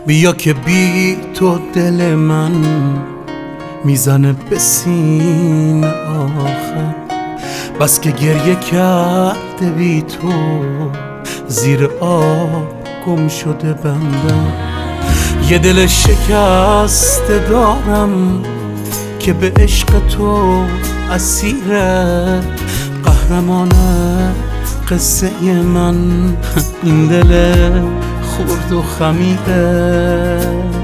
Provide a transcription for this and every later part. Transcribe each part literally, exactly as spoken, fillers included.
بیا که بی تو دل من میزنه به سینه آخر، بس که گریه کرده بی تو زیر آب گم شده بندم. یه دل شکسته دارم که به عشق تو اسیره، قهرمانه قصه من این دل خورد و خمیره.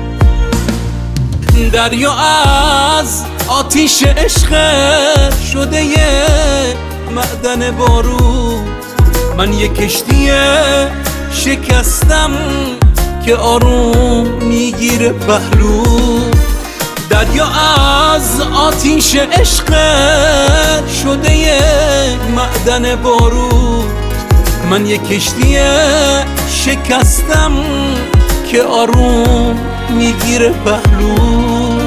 دریا از آتیش عشق شده یه معدن بارود، من یه کشتی شکستم که آروم میگیره پهلو. دریا از آتیش عشق شده یه معدن بارود، من یه کشتی شکستم که آروم میگیره پهلو.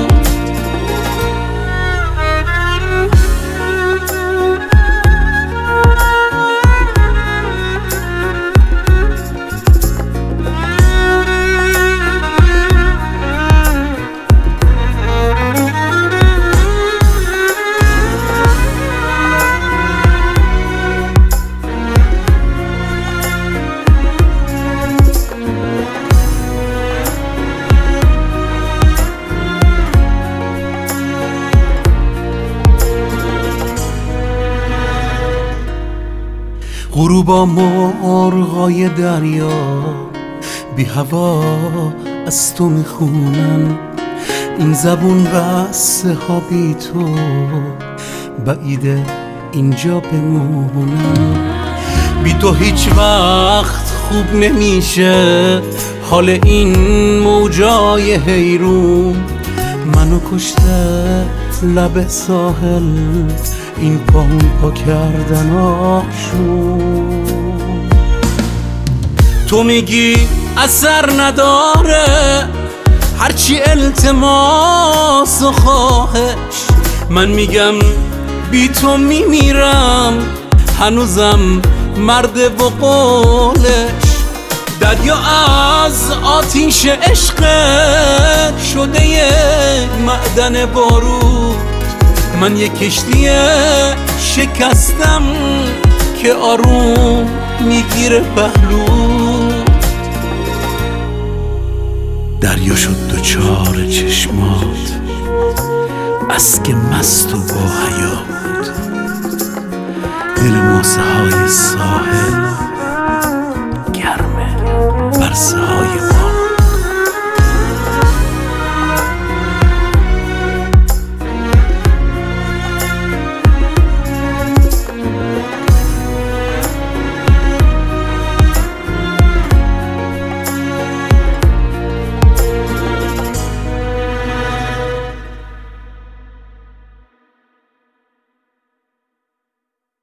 غروبا مرغای دریا بی هوا از تو میخونن، این زبون بسته ها بی تو بعیده اینجا بمونن. بی تو هیچ وقت خوب نمیشه حال این موجای حیرون، منو کشته لب ساحل این پاون پا کردن آشون. تو میگی اثر نداره هرچی التماس و خواهش، من میگم بی تو میمیرم هنوزم مرد و قولش. دریا از آتیش عشق شده یه معدن بارود، من یه کشتی شکستم که آروم میگیره پهلو. دریا شد دوچار چشمات بس که مست و با حیا بود، دل ماسه های ساحل گرمه بر سه های